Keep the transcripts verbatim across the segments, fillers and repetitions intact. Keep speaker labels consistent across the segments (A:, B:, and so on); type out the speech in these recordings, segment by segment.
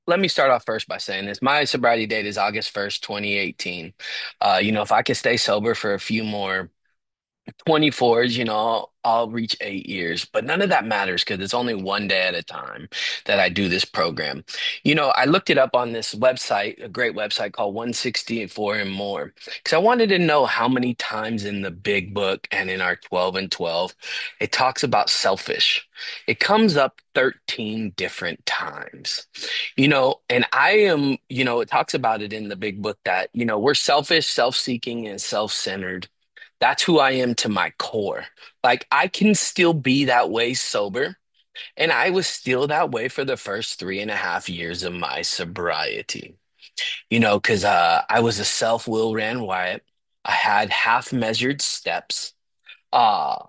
A: let me start off first by saying this. My sobriety date is August first, twenty eighteen. Uh, you know, if I could stay sober for a few more twenty-fours, you know, I'll, I'll reach eight years, but none of that matters because it's only one day at a time that I do this program. You know, I looked it up on this website, a great website called one sixty-four and more, because I wanted to know how many times in the big book and in our twelve and twelve, it talks about selfish. It comes up thirteen different times, you know, and I am, you know, it talks about it in the big book that, you know, we're selfish, self-seeking, and self-centered. That's who I am to my core. Like I can still be that way sober. And I was still that way for the first three and a half years of my sobriety. You know, because uh, I was a self-will ran riot. I had half measured steps. Uh,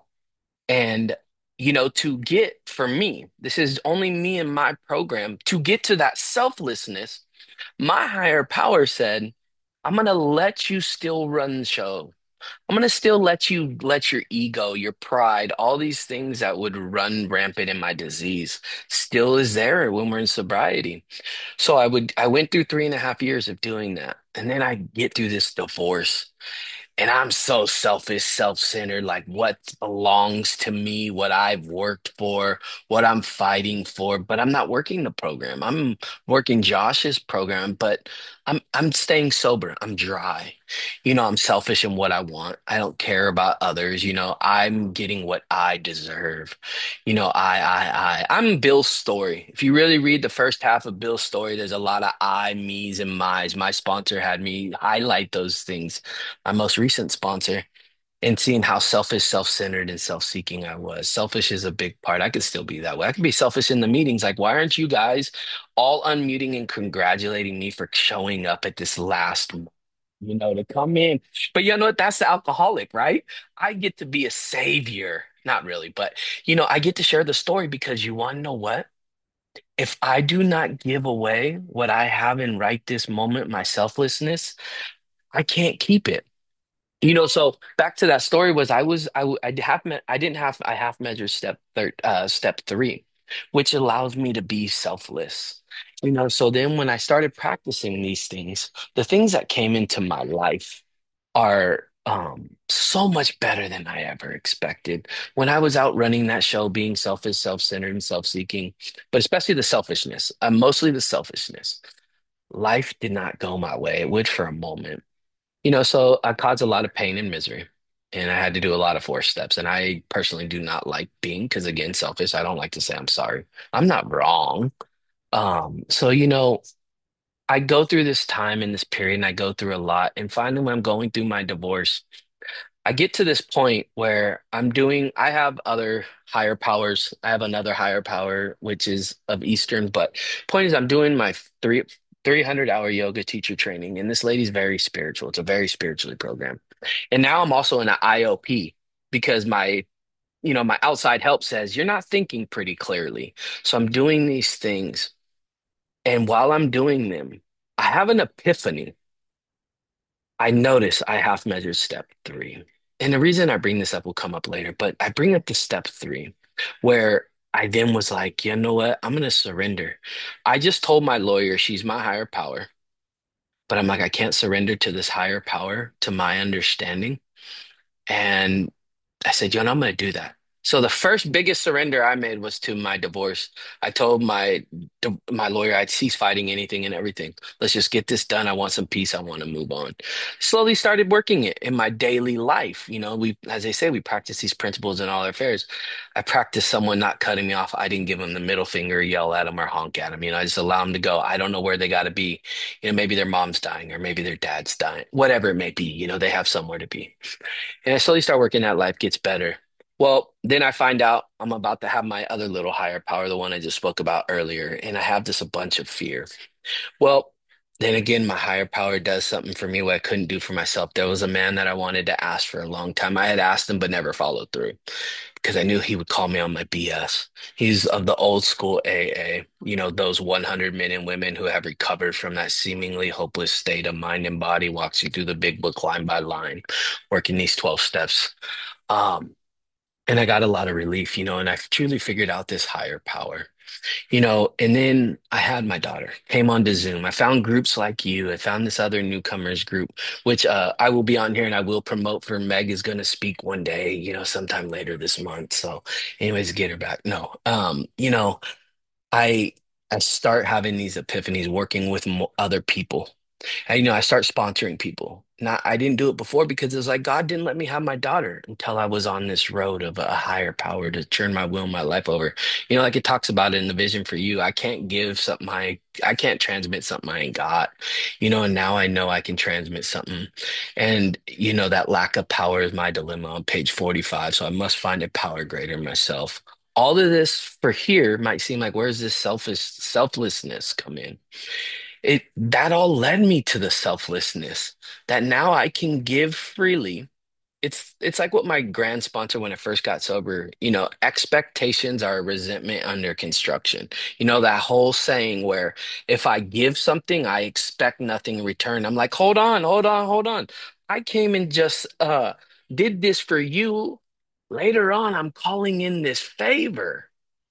A: and, you know, to get for me, this is only me and my program, to get to that selflessness, my higher power said, I'm going to let you still run the show. I'm gonna still let you let your ego, your pride, all these things that would run rampant in my disease still is there when we're in sobriety. So I would I went through three and a half years of doing that. And then I get through this divorce. And I'm so selfish, self-centered, like what belongs to me, what I've worked for, what I'm fighting for, but I'm not working the program. I'm working Josh's program, but I'm I'm staying sober. I'm dry. You know, I'm selfish in what I want. I don't care about others. You know, I'm getting what I deserve. You know, I I I I'm Bill's story. If you really read the first half of Bill's story, there's a lot of I, me's, and my's. My sponsor had me highlight those things, my most recent sponsor, and seeing how selfish, self-centered, and self-seeking I was. Selfish is a big part. I could still be that way. I could be selfish in the meetings. Like, why aren't you guys all unmuting and congratulating me for showing up at this last, you know, to come in? But you know what? That's the alcoholic, right? I get to be a savior. Not really, but you know, I get to share the story because you want to know what? If I do not give away what I have in right this moment, my selflessness, I can't keep it. You know, so back to that story was I was I w- I half me I didn't have I half measure step third uh step three, which allows me to be selfless. You know, so then when I started practicing these things, the things that came into my life are um so much better than I ever expected. When I was out running that show, being selfish, self-centered, and self-seeking, but especially the selfishness, uh, mostly the selfishness. Life did not go my way. It would for a moment. You know, so I caused a lot of pain and misery, and I had to do a lot of forced steps. And I personally do not like being, because again, selfish. I don't like to say I'm sorry. I'm not wrong. Um, so you know, I go through this time in this period, and I go through a lot. And finally, when I'm going through my divorce, I get to this point where I'm doing. I have other higher powers. I have another higher power, which is of Eastern. But point is, I'm doing my three. three hundred hour yoga teacher training, and this lady's very spiritual. It's a very spiritually program. And now I'm also in an I O P because my, you know, my outside help says you're not thinking pretty clearly. So I'm doing these things. And while I'm doing them, I have an epiphany. I notice I half measured step three. And the reason I bring this up will come up later, but I bring up the step three where I then was like, you know what? I'm going to surrender. I just told my lawyer she's my higher power, but I'm like, I can't surrender to this higher power, to my understanding. And I said, John, I'm going to do that. So the first biggest surrender I made was to my divorce. I told my my lawyer I'd cease fighting anything and everything. Let's just get this done. I want some peace. I want to move on. Slowly started working it in my daily life. You know, we, as they say, we practice these principles in all our affairs. I practiced someone not cutting me off. I didn't give them the middle finger, yell at them, or honk at them. You know, I just allow them to go. I don't know where they got to be. You know, maybe their mom's dying or maybe their dad's dying, whatever it may be. You know, they have somewhere to be. And I slowly start working that life gets better. Well, then I find out I'm about to have my other little higher power, the one I just spoke about earlier, and I have this a bunch of fear. Well, then again, my higher power does something for me what I couldn't do for myself. There was a man that I wanted to ask for a long time. I had asked him, but never followed through because I knew he would call me on my B S. He's of the old school A A, you know, those one hundred men and women who have recovered from that seemingly hopeless state of mind and body, walks you through the big book line by line, working these twelve steps. Um, and I got a lot of relief, you know, and I truly figured out this higher power. You know, and then I had my daughter, came onto Zoom. I found groups like you. I found this other newcomers group, which uh, I will be on here and I will promote for Meg is going to speak one day, you know, sometime later this month. So, anyways, get her back. No, um, you know, I I start having these epiphanies working with mo other people. And, you know, I start sponsoring people. Not, I didn't do it before because it was like God didn't let me have my daughter until I was on this road of a higher power to turn my will and my life over. You know, like it talks about it in the vision for you. I can't give something I I can't transmit something I ain't got. You know, and now I know I can transmit something. And you know, that lack of power is my dilemma on page forty-five. So I must find a power greater in myself. All of this for here might seem like where's this selfish selflessness come in? It that all led me to the selflessness that now I can give freely. It's it's like what my grand sponsor when I first got sober, you know, expectations are resentment under construction. You know, that whole saying where if I give something, I expect nothing in return. I'm like, hold on, hold on, hold on. I came and just uh did this for you. Later on, I'm calling in this favor.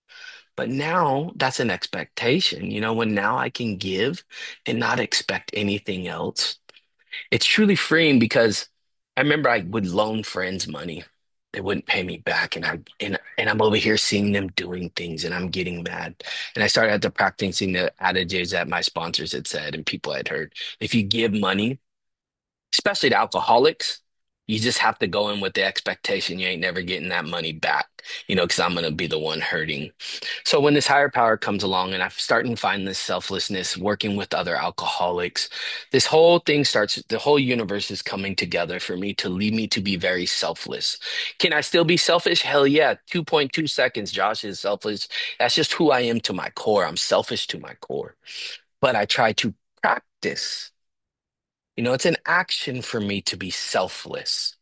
A: But now that's an expectation, you know, when now I can give and not expect anything else. It's truly freeing because I remember I would loan friends money. They wouldn't pay me back and I and, and I'm over here seeing them doing things and I'm getting mad. And I started to practicing the adages that my sponsors had said and people had heard. If you give money, especially to alcoholics, you just have to go in with the expectation you ain't never getting that money back, you know, because I'm going to be the one hurting. So when this higher power comes along and I'm starting to find this selflessness working with other alcoholics, this whole thing starts, the whole universe is coming together for me to lead me to be very selfless. Can I still be selfish? Hell yeah. two point two seconds, Josh is selfish. That's just who I am to my core. I'm selfish to my core. But I try to practice. You know, it's an action for me to be selfless.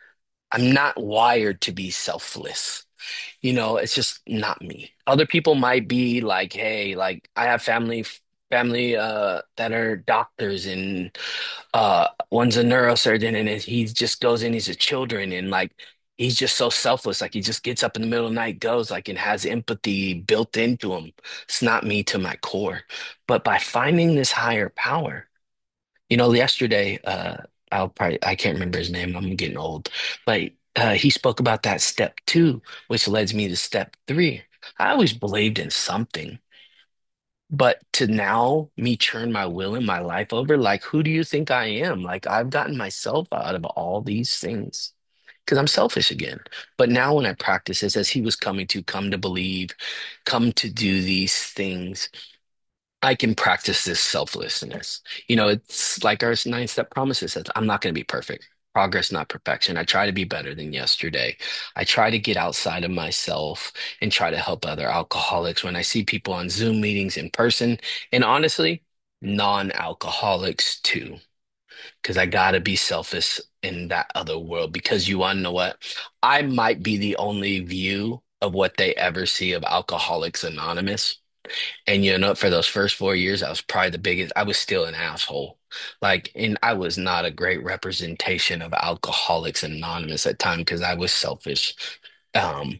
A: I'm not wired to be selfless. You know, it's just not me. Other people might be like, hey, like I have family family uh that are doctors and uh one's a neurosurgeon and he just goes in he's a children and like he's just so selfless. Like he just gets up in the middle of the night, goes like and has empathy built into him. It's not me to my core. But by finding this higher power. You know, yesterday, uh, I'll probably, I can't remember his name. I'm getting old, but uh, he spoke about that step two, which leads me to step three. I always believed in something, but to now me turn my will and my life over, like, who do you think I am? Like, I've gotten myself out of all these things because I'm selfish again. But now when I practice, it says he was coming to come to believe, come to do these things. I can practice this selflessness. You know, it's like our nine step promises says, I'm not going to be perfect. Progress, not perfection. I try to be better than yesterday. I try to get outside of myself and try to help other alcoholics when I see people on Zoom meetings in person. And honestly, non-alcoholics too, because I got to be selfish in that other world. Because you want to know what? I might be the only view of what they ever see of Alcoholics Anonymous. And you know, for those first four years, I was probably the biggest. I was still an asshole. Like, and I was not a great representation of Alcoholics Anonymous at time because I was selfish. Um,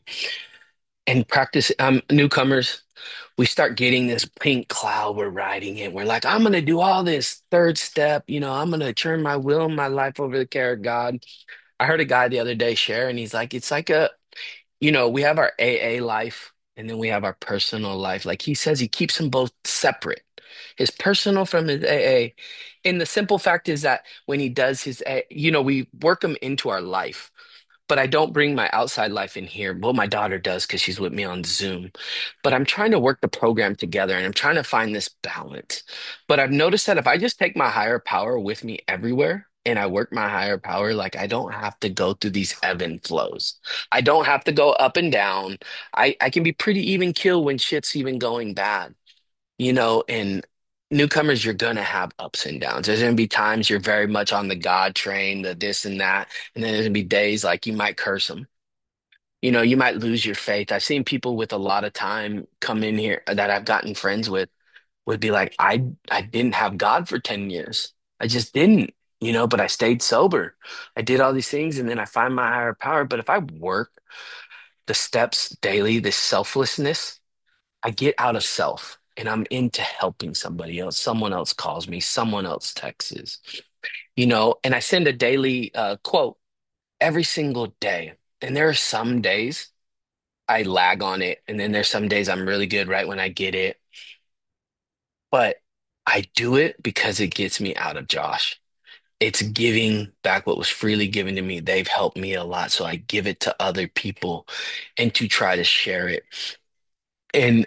A: and practice, um, newcomers, we start getting this pink cloud. We're riding it. We're like, I'm gonna do all this third step. You know, I'm gonna turn my will and my life over to the care of God. I heard a guy the other day share, and he's like, it's like a you know, we have our A A life and then we have our personal life. Like he says, he keeps them both separate, his personal from his A A. And the simple fact is that when he does his, A- you know, we work them into our life. But I don't bring my outside life in here. Well, my daughter does because she's with me on Zoom. But I'm trying to work the program together and I'm trying to find this balance. But I've noticed that if I just take my higher power with me everywhere and I work my higher power, like I don't have to go through these ebb and flows. I don't have to go up and down. I, I can be pretty even keel when shit's even going bad, you know, and newcomers, you're gonna have ups and downs. There's gonna be times you're very much on the God train, the this and that, and then there's gonna be days like you might curse them. You know, you might lose your faith. I've seen people with a lot of time come in here that I've gotten friends with would be like, I I didn't have God for ten years. I just didn't, you know, but I stayed sober. I did all these things and then I find my higher power. But if I work the steps daily, this selflessness, I get out of self and I'm into helping somebody else. Someone else calls me, someone else texts, you know, and I send a daily uh, quote every single day. And there are some days I lag on it, and then there's some days I'm really good right when I get it. But I do it because it gets me out of Josh. It's giving back what was freely given to me. They've helped me a lot, so I give it to other people and to try to share it. And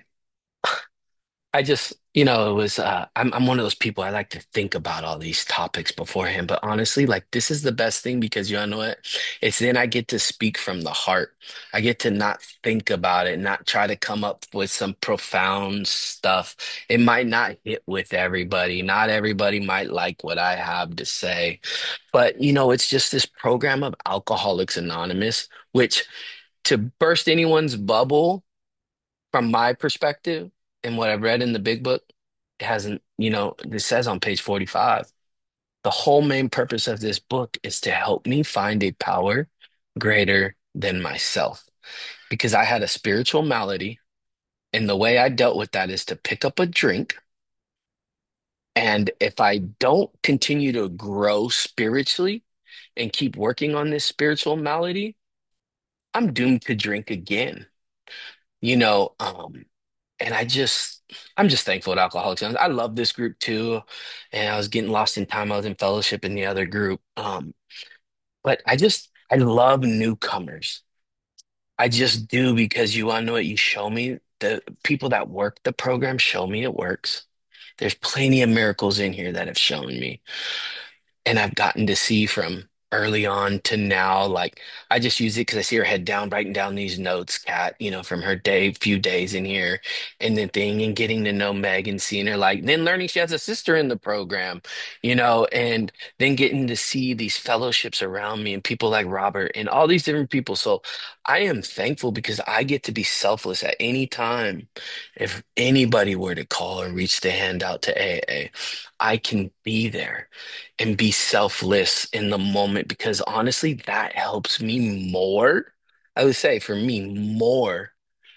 A: I just, you know, it was uh I'm I'm one of those people I like to think about all these topics beforehand, but honestly, like this is the best thing because you know what? It's then I get to speak from the heart. I get to not think about it, not try to come up with some profound stuff. It might not hit with everybody. Not everybody might like what I have to say. But you know, it's just this program of Alcoholics Anonymous, which to burst anyone's bubble from my perspective and what I've read in the big book, it hasn't, you know, it says on page forty-five, the whole main purpose of this book is to help me find a power greater than myself. Because I had a spiritual malady, and the way I dealt with that is to pick up a drink. And if I don't continue to grow spiritually and keep working on this spiritual malady, I'm doomed to drink again. You know, um, and I just I'm just thankful at Alcoholics Anonymous. I love this group too. And I was getting lost in time. I was in fellowship in the other group. Um, but I just I love newcomers. I just do because you want to know what you show me. The people that work the program show me it works. There's plenty of miracles in here that have shown me and I've gotten to see from early on to now. Like I just use it because I see her head down, writing down these notes, Kat, you know, from her day, few days in here, and then thing, and getting to know Meg and seeing her like, then learning she has a sister in the program, you know, and then getting to see these fellowships around me and people like Robert and all these different people. So I am thankful because I get to be selfless at any time. If anybody were to call or reach the hand out to A A, I can be there and be selfless in the moment because honestly, that helps me more. I would say for me, more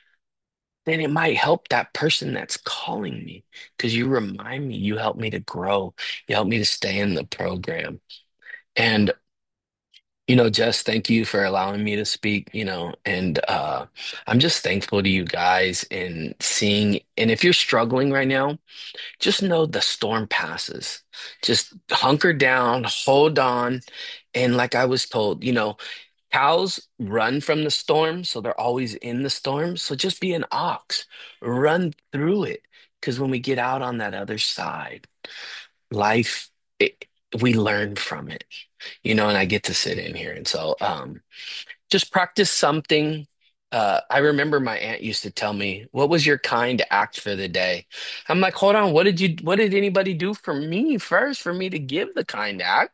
A: than it might help that person that's calling me because you remind me, you help me to grow, you help me to stay in the program. And, you know, Jess, thank you for allowing me to speak, you know, and uh, I'm just thankful to you guys and seeing. And if you're struggling right now, just know the storm passes. Just hunker down, hold on. And like I was told, you know, cows run from the storm, so they're always in the storm. So just be an ox, run through it. Because when we get out on that other side, life, it, we learn from it, you know, and I get to sit in here. And so, um, just practice something. Uh, I remember my aunt used to tell me, "What was your kind act for the day?" I'm like, "Hold on, what did you, what did anybody do for me first for me to give the kind act?"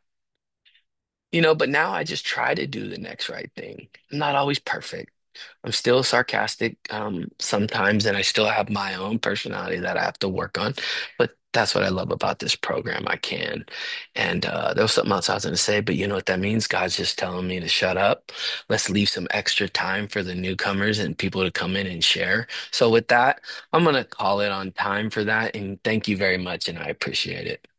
A: You know, but now I just try to do the next right thing. I'm not always perfect. I'm still sarcastic um, sometimes, and I still have my own personality that I have to work on. But that's what I love about this program. I can. And uh, there was something else I was going to say, but you know what that means? God's just telling me to shut up. Let's leave some extra time for the newcomers and people to come in and share. So with that, I'm going to call it on time for that. And thank you very much, and I appreciate it.